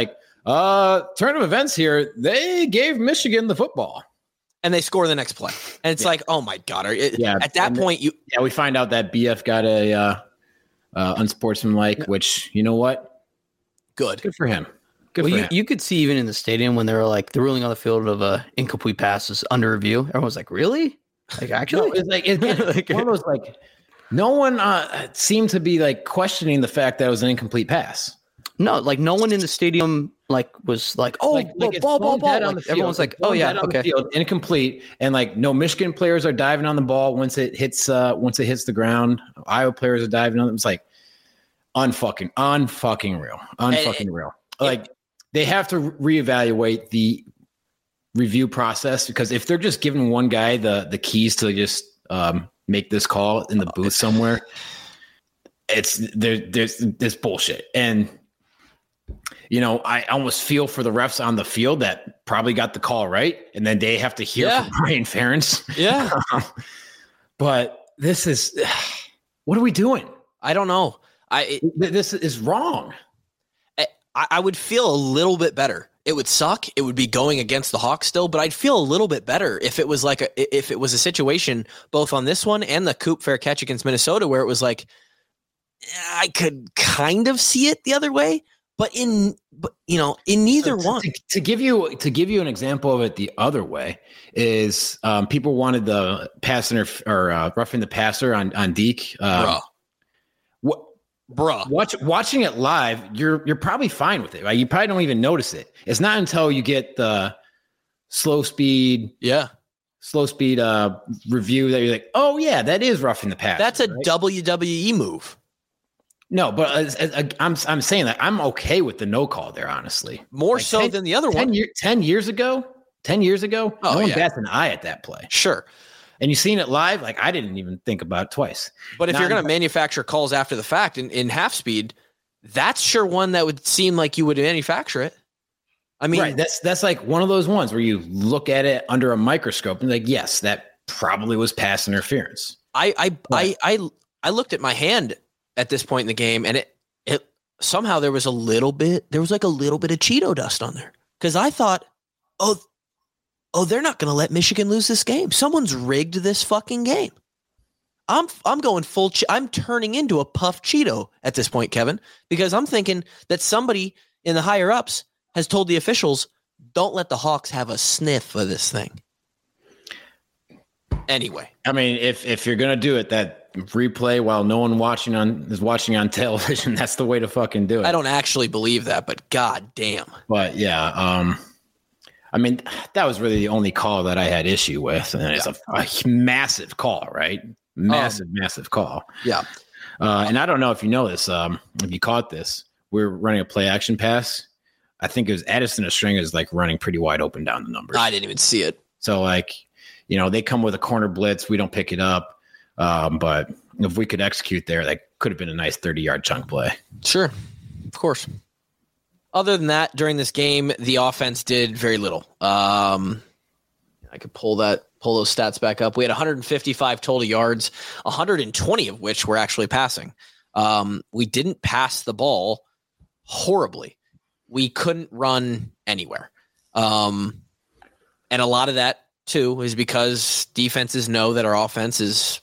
Uh, turn of events here. They gave Michigan the football. And they score the next play. And it's yeah. like, oh, my God. Are, it, yeah. At that point, you – Yeah, we find out that B F got a uh, uh, unsportsmanlike, yeah. which, you know what? Good. Good for him. Good well, for you, him. you could see even in the stadium when they were like, the ruling on the field of uh, incomplete passes under review. Everyone's like, really? Like, actually? No, it's like, it's like one of those, like, no one uh, seemed to be, like, questioning the fact that it was an incomplete pass. No, like, no one in the stadium – like was like oh like, like ball ball ball on like, the everyone's like oh yeah okay field, incomplete, and like no Michigan players are diving on the ball once it hits uh once it hits the ground. Iowa players are diving on it. It's like unfucking unfucking real unfucking real like they have to reevaluate the review process, because if they're just giving one guy the the keys to just um make this call in the booth somewhere, it's there there's this bullshit. And you know, I almost feel for the refs on the field that probably got the call right, and then they have to hear yeah. from Brian Ferentz. Yeah. But this is, what are we doing? I don't know. I it, This is wrong. I, I would feel a little bit better. It would suck. It would be going against the Hawks still, but I'd feel a little bit better if it was like a, if it was a situation both on this one and the Coop fair catch against Minnesota where it was like, I could kind of see it the other way. But in, but you know, in neither to, one. To, to give you to give you an example of it, the other way is um, people wanted the passer or uh, roughing the passer on on Deke. Um, Bruh. What, Bruh. Watch, watching it live, you're you're probably fine with it. Right? You probably don't even notice it. It's not until you get the slow speed, yeah, slow speed uh, review that you're like, oh yeah, that is roughing the passer. That's a right? W W E move. No, but as, as, I'm I'm saying that I'm okay with the no call there, honestly. More like so ten, than the other ten one. Year, ten years ago, ten years ago, oh, no one yeah. bats an eye at that play. Sure. And you seen it live, like I didn't even think about it twice. But if Not you're going to manufacture calls after the fact in, in half speed, that's sure one that would seem like you would manufacture it. I mean, right, that's that's like one of those ones where you look at it under a microscope and like, yes, that probably was pass interference. I I I, I I looked at my hand at this point in the game, and it it somehow there was a little bit there was like a little bit of Cheeto dust on there, because I thought, oh oh they're not going to let Michigan lose this game. Someone's rigged this fucking game. I'm I'm going full. Che- I'm turning into a puff Cheeto at this point, Kevin, because I'm thinking that somebody in the higher ups has told the officials, don't let the Hawks have a sniff of this thing. Anyway, I mean, if if you're gonna do it, that replay while no one watching on is watching on television, that's the way to fucking do it. I don't actually believe that, but god damn. But yeah, um, I mean, that was really the only call that I had issue with, and it's yeah. a, a massive call, right? Massive, um, massive call. Yeah. Uh, and I don't know if you know this, um, if you caught this, we're running a play action pass. I think it was Addison Estringa is like running pretty wide open down the numbers. I didn't even see it. So like, you know, they come with a corner blitz. We don't pick it up. Um, but if we could execute there, that could have been a nice thirty yard chunk play. Sure. Of course. Other than that, during this game, the offense did very little. Um, I could pull that, pull those stats back up. We had one hundred fifty-five total yards, one hundred twenty of which were actually passing. Um, we didn't pass the ball horribly. We couldn't run anywhere. Um, and a lot of that, too, is because defenses know that our offense is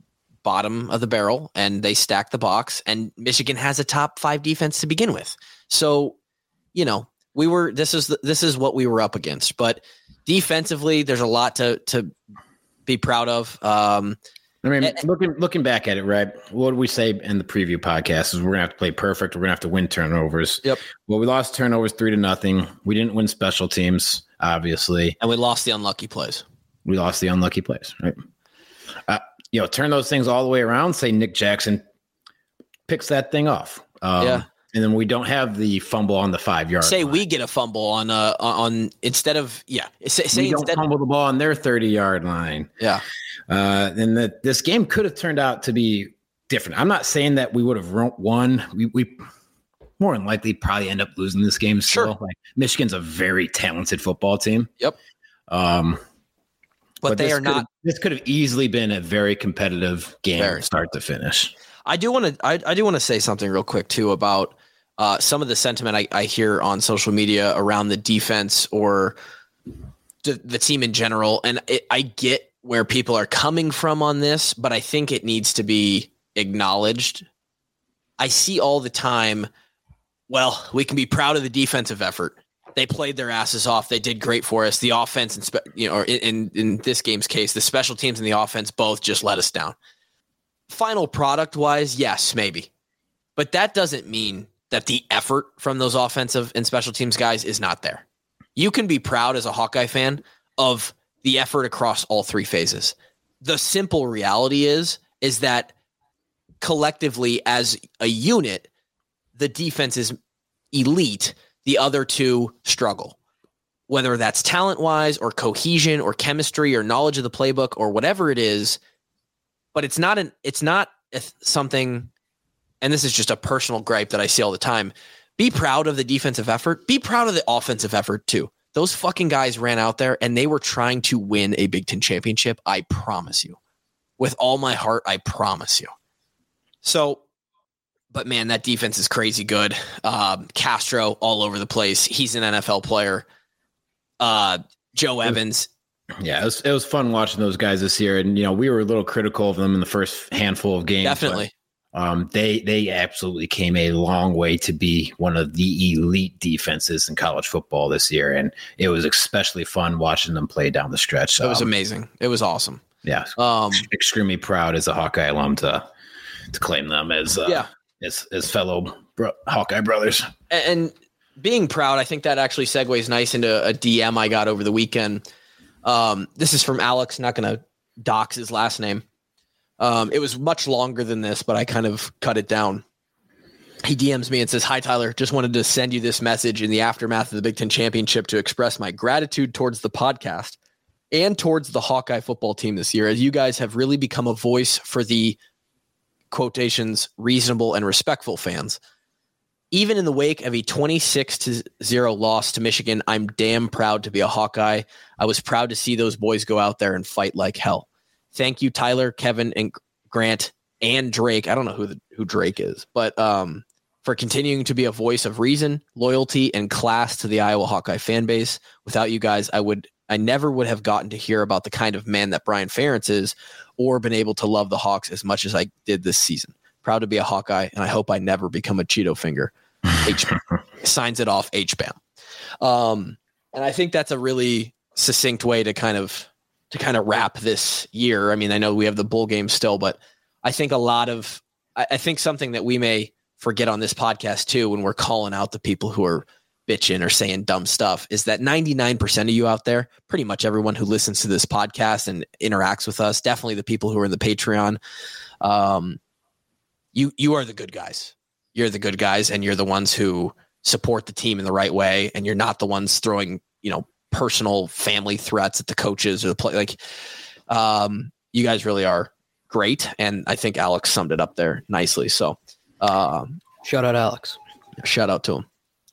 bottom of the barrel and they stack the box, and Michigan has a top five defense to begin with. So, you know, we were, this is, the, this is what we were up against, but defensively, there's a lot to, to be proud of. Um, I mean, and, looking, looking back at it, right. What did we say in the preview podcast is we're gonna have to play perfect. We're gonna have to win turnovers. Yep. Well, we lost turnovers three to nothing. We didn't win special teams, obviously. And we lost the unlucky plays. We lost the unlucky plays, right? Uh, you know, turn those things all the way around. Say Nick Jackson picks that thing off. Um, yeah. And then we don't have the fumble on the five yard. Say line. we get a fumble on uh on instead of yeah. Say, say we don't instead, fumble the ball on their thirty yard line. Yeah. Uh, and that this game could have turned out to be different. I'm not saying that we would have won. We we more than likely probably end up losing this game. Still. Sure. Like Michigan's a very talented football team. Yep. Um, but, but they are not. This could have easily been a very competitive game, very. start to finish. I do want to. I, I do want to say something real quick too about uh, some of the sentiment I, I hear on social media around the defense or the, the team in general. And it, I get where people are coming from on this, but I think it needs to be acknowledged. I see all the time, well, we can be proud of the defensive effort. They played their asses off. They did great for us. The offense, and spe- you know, or in, in this game's case, the special teams and the offense both just let us down. Final product wise, yes, maybe. But that doesn't mean that the effort from those offensive and special teams guys is not there. You can be proud as a Hawkeye fan of the effort across all three phases. The simple reality is, is that collectively as a unit, the defense is elite. The other two struggle, whether that's talent wise or cohesion or chemistry or knowledge of the playbook or whatever it is. But it's not an, it's not something, and this is just a personal gripe that I see all the time. Be proud of the defensive effort. Be proud of the offensive effort too. Those fucking guys ran out there and they were trying to win a Big Ten championship. I promise you, with all my heart, I promise you. So, but man, that defense is crazy good. Um, Castro all over the place. He's an N F L player. Uh, Joe Evans. Yeah, it was, it was fun watching those guys this year. And, you know, we were a little critical of them in the first handful of games. Definitely. But, um, they, they absolutely came a long way to be one of the elite defenses in college football this year. And it was especially fun watching them play down the stretch. It was um, amazing. It was awesome. Yeah. Um, extremely proud as a Hawkeye alum to, to claim them as, uh, yeah. as, as fellow bro- Hawkeye brothers. And being proud, I think that actually segues nice into a D M I got over the weekend. Um, this is from Alex, not going to dox his last name. Um, it was much longer than this, but I kind of cut it down. He D Ms me and says, "Hi, Tyler. Just wanted to send you this message in the aftermath of the Big Ten Championship to express my gratitude towards the podcast and towards the Hawkeye football team this year, as you guys have really become a voice for the quotations reasonable and respectful fans. Even in the wake of a twenty-six to zero loss to Michigan, I'm damn proud to be a Hawkeye. I was proud to see those boys go out there and fight like hell. Thank you, Tyler, Kevin, and Grant, and Drake. I don't know who the, who Drake is, but um, for continuing to be a voice of reason, loyalty, and class to the Iowa Hawkeye fan base. Without you guys, I would I never would have gotten to hear about the kind of man that Brian Ferentz is, or been able to love the Hawks as much as I did this season. Proud to be a Hawkeye, and I hope I never become a Cheeto finger." H- signs it off, H B A M. Um, and I think that's a really succinct way to kind of to kind of wrap this year. I mean, I know we have the bowl game still, but I think a lot of I, I think something that we may forget on this podcast too, when we're calling out the people who are bitching or saying dumb stuff, is that ninety-nine percent of you out there, pretty much everyone who listens to this podcast and interacts with us, definitely the people who are in the Patreon, um, you you are the good guys. You're the good guys, and you're the ones who support the team in the right way, and you're not the ones throwing, you know, personal family threats at the coaches or the play. Like, um, you guys really are great, and I think Alex summed it up there nicely. So, um, shout out Alex. Shout out to him.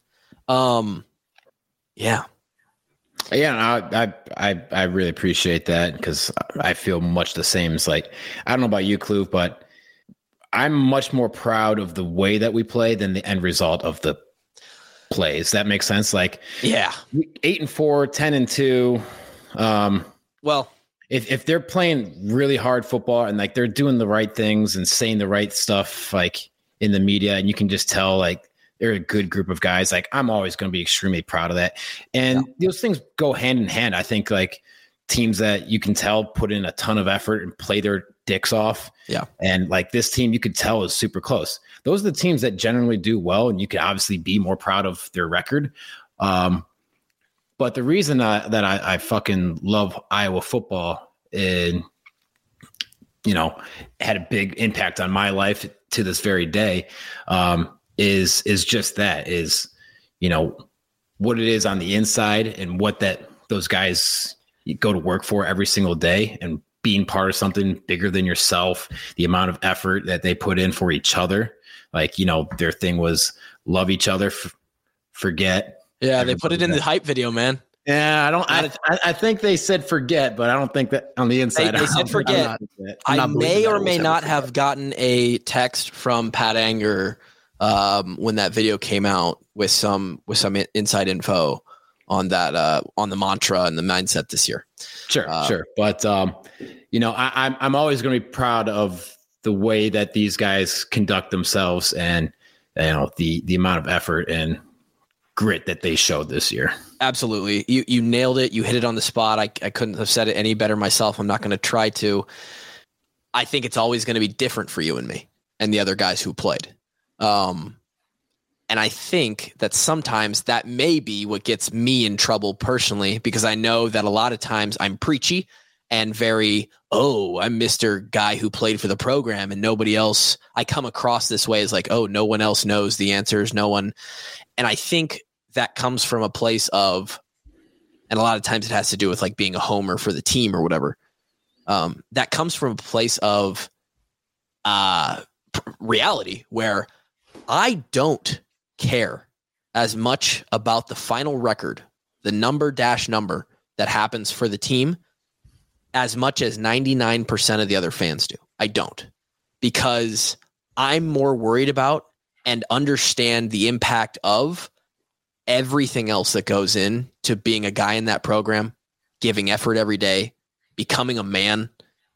Um, yeah, yeah, I I I, I really appreciate that, because I feel much the same. As like, I don't know about you, Kloof, but I'm much more proud of the way that we play than the end result of the plays. That makes sense. Like, yeah, eight and four, ten and two. Um, well, if, if they're playing really hard football and like they're doing the right things and saying the right stuff, like in the media, and you can just tell like they're a good group of guys, like I'm always going to be extremely proud of that. And yeah. Those things go hand in hand. I think like teams that you can tell put in a ton of effort and play their dicks off. Yeah. And like this team, you could tell is super close. Those are the teams that generally do well, and you can obviously be more proud of their record. Um, but the reason I, that I, I fucking love Iowa football and, you know, had a big impact on my life to this very day, um, is, is just that is, you know, what it is on the inside and what that those guys go to work for every single day, and being part of something bigger than yourself, the amount of effort that they put in for each other. Like, you know, their thing was love each other, f- forget. Yeah, they put it in the hype video, man. Yeah, I don't. I, I think they said forget, but I don't think that on the inside. They, they said forget. I may or may not have gotten a text from Pat Anger, um, when that video came out with some with some inside info on that uh, on the mantra and the mindset this year. Sure, uh, sure, but um, you know, I, I'm I'm always going to be proud of the way that these guys conduct themselves, and you know the the amount of effort and grit that they showed this year. Absolutely. You you nailed it. You hit it on the spot. I, I couldn't have said it any better myself. I'm not going to try to. I think it's always going to be different for you and me and the other guys who played. Um, and I think that sometimes that may be what gets me in trouble personally, because I know that a lot of times I'm preachy and very, oh, I'm Mister Guy who played for the program and nobody else. I come across this way as like, oh, no one else knows the answers. No one. And I think that comes from a place of, and a lot of times it has to do with like being a homer for the team or whatever. Um, that comes from a place of uh, reality where I don't care as much about the final record, the number dash number that happens for the team, as much as ninety-nine percent of the other fans do. I don't, because I'm more worried about and understand the impact of everything else that goes in to being a guy in that program, giving effort every day, becoming a man,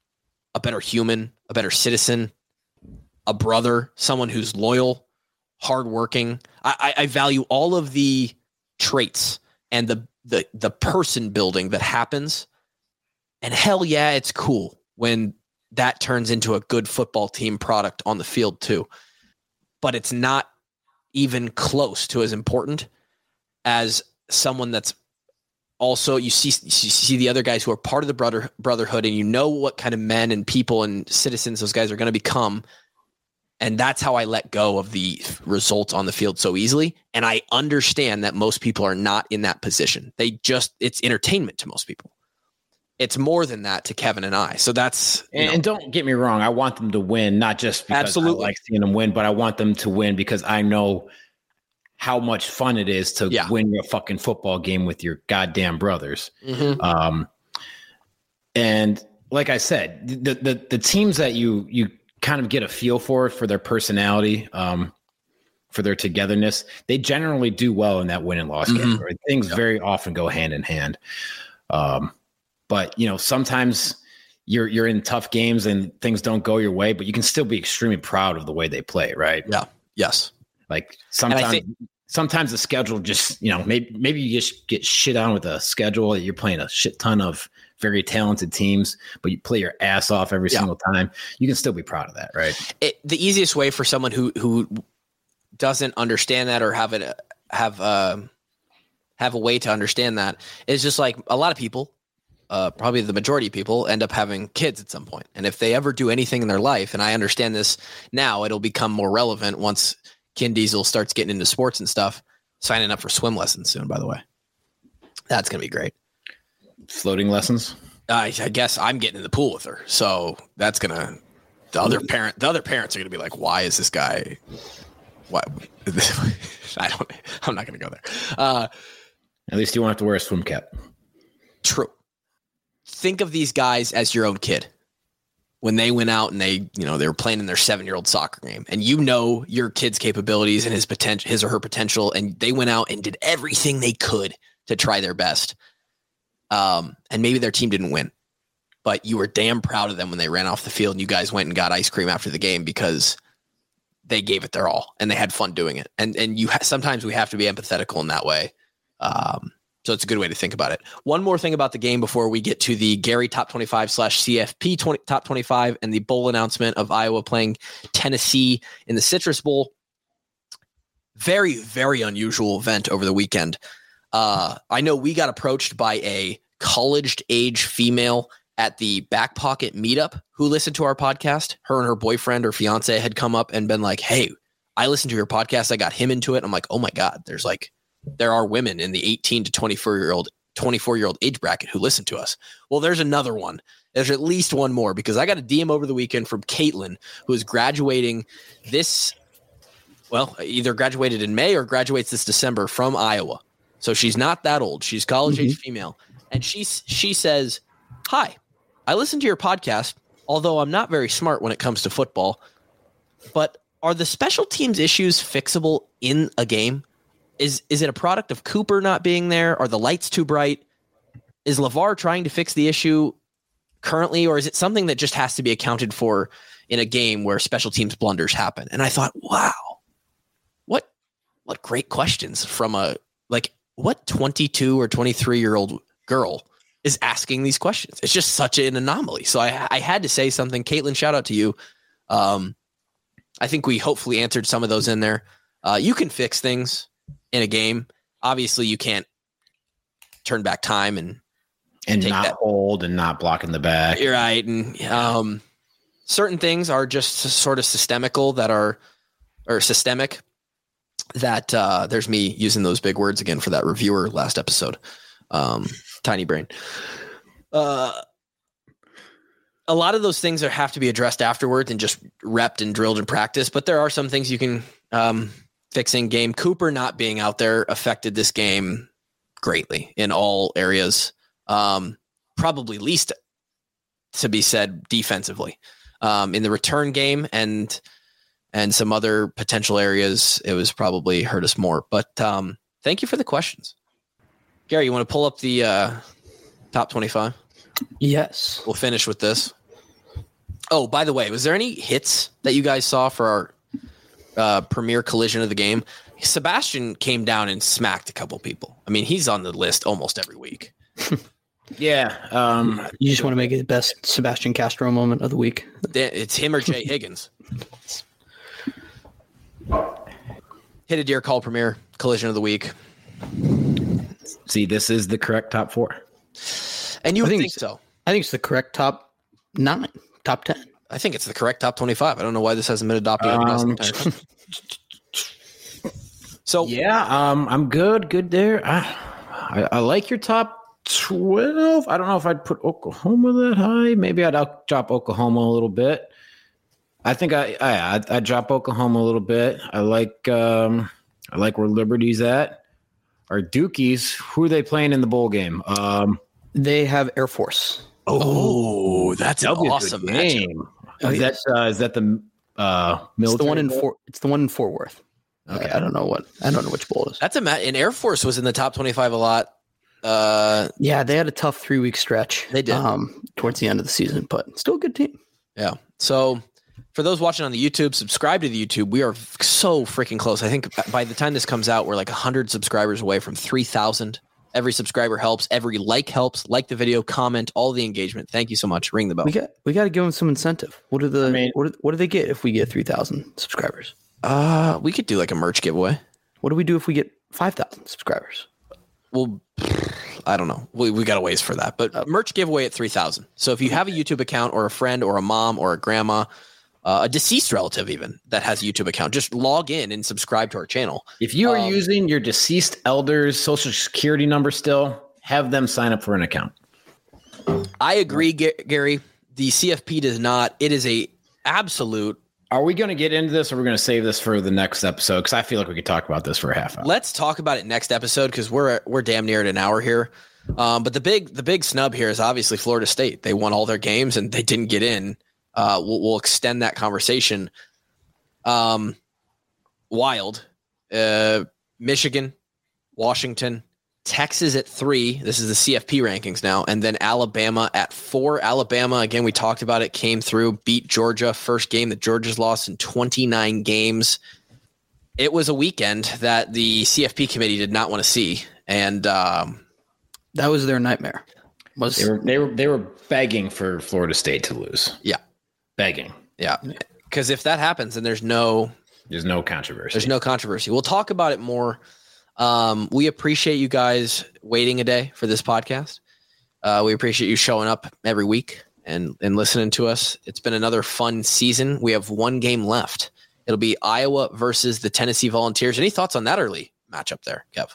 a better human, a better citizen, a brother, someone who's loyal, hardworking. I, I value all of the traits and the, the, the person building that happens. And hell yeah, it's cool when that turns into a good football team product on the field too. But it's not even close to as important as someone that's also, you see, you see the other guys who are part of the brother brotherhood, and you know what kind of men and people and citizens those guys are going to become. And that's how I let go of the results on the field so easily. And I understand that most people are not in that position. They just, it's entertainment to most people. It's more than that to Kevin and I. So that's, and, and don't get me wrong, I want them to win, not just because absolutely. I like seeing them win, but I want them to win because I know how much fun it is to yeah. win your fucking football game with your goddamn brothers. Mm-hmm. Um, and like I said, the, the the teams that you you kind of get a feel for for their personality, um, for their togetherness, they generally do well in that win and loss mm-hmm. game. Right? Things yeah. very often go hand in hand. Um, but you know, sometimes you're you're in tough games and things don't go your way, but you can still be extremely proud of the way they play. Right? Yeah. Yes. Like sometimes, think, sometimes the schedule just, you know, maybe maybe you just get shit on with a schedule. You're playing a shit ton of very talented teams, but you play your ass off every yeah. single time. You can still be proud of that, right? It, the easiest way for someone who who doesn't understand that or have it have uh, have a way to understand that is just like a lot of people. Uh, probably the majority of people end up having kids at some point. And if they ever do anything in their life, and I understand this now, it'll become more relevant once Ken Diesel starts getting into sports and stuff, signing up for swim lessons soon, by the way. That's going to be great. Floating lessons? I, I guess I'm getting in the pool with her. So that's going to, the other parent, the other parents are going to be like, why is this guy, why? I don't, I'm not going to go there. Uh, At least you won't have to wear a swim cap. True. Think of these guys as your own kid. When they went out and they, you know, they were playing in their seven-year-old soccer game, and you know your kid's capabilities and his potential, his or her potential, and they went out and did everything they could to try their best. Um, and maybe their team didn't win, but you were damn proud of them when they ran off the field and you guys went and got ice cream after the game because they gave it their all and they had fun doing it. And and you ha- sometimes we have to be empathetical in that way. Um, So it's a good way to think about it. One more thing about the game before we get to the Gary top twenty-five slash C F P twenty, top twenty-five and the bowl announcement of Iowa playing Tennessee in the Citrus Bowl. Very, very unusual event over the weekend. Uh, I know we got approached by a college age female at the Back Pocket meetup who listened to our podcast. Her and her boyfriend or fiance had come up and been like, hey, I listened to your podcast. I got him into it. I'm like, oh my God, there's like, there are women in the eighteen to twenty-four year old, twenty-four year old age bracket who listen to us. Well, there's another one. There's at least one more because I got a D M over the weekend from Caitlin, who is graduating this, well, either graduated in May or graduates this December from Iowa. So she's not that old. She's college mm-hmm. age female. And she, she says, hi, I listen to your podcast, although I'm not very smart when it comes to football, but are the special teams issues fixable in a game? Is is it a product of Cooper not being there? Are the lights too bright? Is LeVar trying to fix the issue currently, or is it something that just has to be accounted for in a game where special teams blunders happen? And I thought, wow, what what great questions from a, like, what twenty-two or twenty-three year old girl is asking these questions? It's just such an anomaly. So I, I had to say something. Caitlin, shout out to you. Um, I think we hopefully answered some of those in there. Uh, you can fix things in a game. Obviously, you can't turn back time and and take not that. hold and not blocking the back. You're right. And um, certain things are just sort of systemical that are, or systemic that uh, there's me using those big words again for that reviewer last episode. Um, tiny brain. Uh, a lot of those things are, have to be addressed afterwards and just repped and drilled in practice, but there are some things you can um, fix in game. Cooper not being out there affected this game greatly in all areas. Um, probably least to be said defensively, um, in the return game and, and some other potential areas. It was probably hurt us more, but um, thank you for the questions. Gary, you want to pull up the uh, top twenty-five? Yes. We'll finish with this. Oh, by the way, was there any hits that you guys saw for our uh, premier collision of the game? Sebastian came down and smacked a couple people. I mean, he's on the list almost every week. Yeah. Um, You just want to make it the best Sebastian Castro moment of the week. It's him or Jay Higgins. Hit a deer call premier collision of the week. see, this is the correct top four. And you I would think think it's- so. I think it's the correct top nine, top ten. I think it's the correct top twenty-five. I don't know why this hasn't been adopted. Um, so Yeah, um, I'm good. Good there. I, I, I like your top twelve. I don't know if I'd put Oklahoma that high. Maybe I'd out- drop Oklahoma a little bit. I think I, I I'd, I'd drop Oklahoma a little bit. I like um, I like where Liberty's at. Our Dukies, who are they playing in the bowl game? Um, They have Air Force. oh, that's an that'll be a good awesome game. Oh, is yes. that uh, is that the uh, It's military? the one in bowl? Fort. It's the one in Fort Worth. Okay. I, I don't know what. I don't know which bowl it is. That's a match. And Air Force was in the top twenty-five a lot. Uh, Yeah, they had a tough three week stretch. They did. um, towards the end of the season, but still a good team. yeah. So for those watching on the YouTube, subscribe to the YouTube. We are f- so freaking close. I think by the time this comes out, we're like one hundred subscribers away from three thousand. Every subscriber helps. Every like helps. Like the video, comment, all the engagement. Thank you so much. Ring the bell. We got we got to give them some incentive. What do the I mean- what, do, what do they get if we get three thousand subscribers? Uh, we could do like a merch giveaway. What do we do if we get five thousand subscribers? Well, I don't know. We we got a ways for that, but merch giveaway at three thousand. So if you have a YouTube account or a friend or a mom or a grandma, uh, a deceased relative even that has a YouTube account, just log in and subscribe to our channel. If you are Um, using your deceased elder's social security number still, have them sign up for an account. I agree, Ga- Gary. The C F P does not. It is a absolute. Are we going to get into this or are we going to save this for the next episode? Because I feel like we could talk about this for a half hour. Let's talk about it next episode because we're we're damn near at an hour here. Um, but the big the big snub here is obviously Florida State. They won all their games and they didn't get in. Uh, we'll, we'll extend that conversation. Um, wild. Uh, Michigan, Washington, Texas at three. This is the C F P rankings now. And then Alabama at four. Alabama, again, we talked about it, came through, beat Georgia. First game that Georgia's lost in twenty-nine games. It was a weekend that the C F P committee did not want to see. And um, That was their nightmare. Was They were they were they were begging for Florida State to lose. yeah, Begging. yeah. Because if that happens, then there's no There's no controversy. there's no controversy. We'll talk about it more. Um, we appreciate you guys waiting a day for this podcast. Uh, we appreciate you showing up every week and, and listening to us. It's been another fun season. We have one game left. It'll be Iowa versus the Tennessee Volunteers. Any thoughts on that early matchup there, Kev?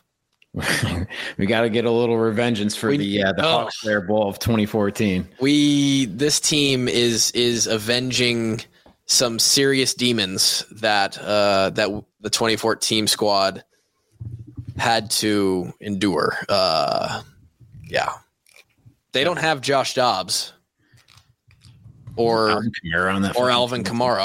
we got to get a little revengeance for We- the uh, the oh. Hawks Slayer Bowl of twenty fourteen. We this team is is avenging some serious demons that uh, that the twenty fourteen squad had to endure. Uh, yeah, they don't have Josh Dobbs or Alvin Kamara on that or fucking Alvin team. Kamara.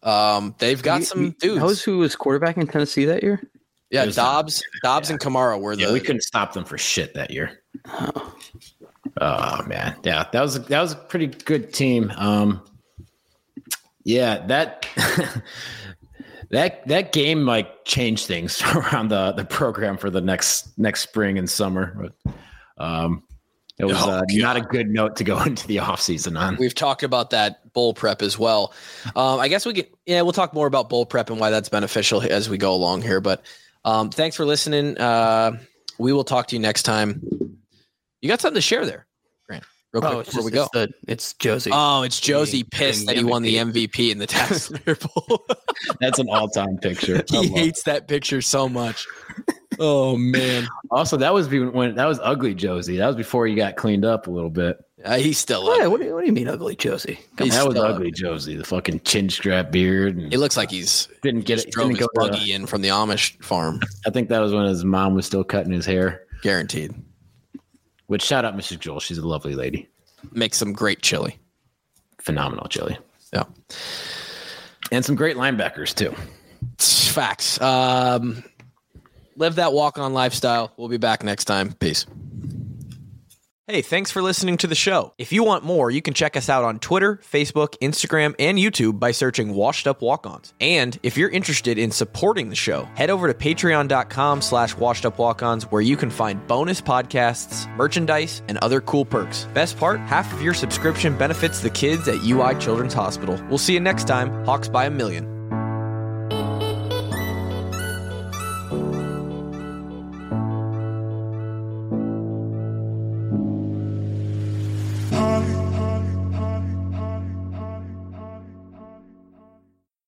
Um, they've got You- some you- dudes. Knows who was quarterback in Tennessee that year? yeah, It was Dobbs, Dobbs, yeah. and Kamara were the. Yeah, we couldn't stop them for shit that year. Oh. Oh man, yeah, that was a, that was a pretty good team. Um, yeah, that that that game like changed things around the the program for the next next spring and summer. But, um, it was Oh, uh, God. not a good note to go into the offseason on. We've talked about that bowl prep as well. Um, I guess we get, yeah, we'll talk more about bowl prep and why that's beneficial as we go along here. But um, thanks for listening. Uh, we will talk to you next time. You got something to share there, Grant, real quick Oh, it's before just, we go. it's, the, it's Josie. Oh, it's Josie Getting- pissed that getting he won the the M V P in the Taxslayer Bowl. That's an all time picture. I He love it. hates that picture so much. Oh man, Also, that was be- when that was ugly Josie. That was before he got cleaned up a little bit. uh, he's still. Yeah, ugly. what, do you, what do you mean, ugly Josie? Come He's that was still ugly Josie. The fucking chin strap beard. And He looks like he's didn't get just it. drove Didn't his go to- buggy in from the Amish farm. I think that was when his mom was still cutting his hair. Guaranteed. Which shout out Missus Joel. She's a lovely lady. Makes some great chili. Phenomenal chili. Yeah. And some great linebackers too. Facts. Um, live that walk-on lifestyle. We'll be back next time. Peace. Hey, thanks for listening to the show. If you want more, you can check us out on Twitter, Facebook, Instagram, and YouTube by searching Washed Up Walk-Ons. And if you're interested in supporting the show, head over to patreon.com slash washed up walk-ons where you can find bonus podcasts, merchandise, and other cool perks. Best part, half of your subscription benefits the kids at U I Children's Hospital. We'll see you next time. Hawks by a million.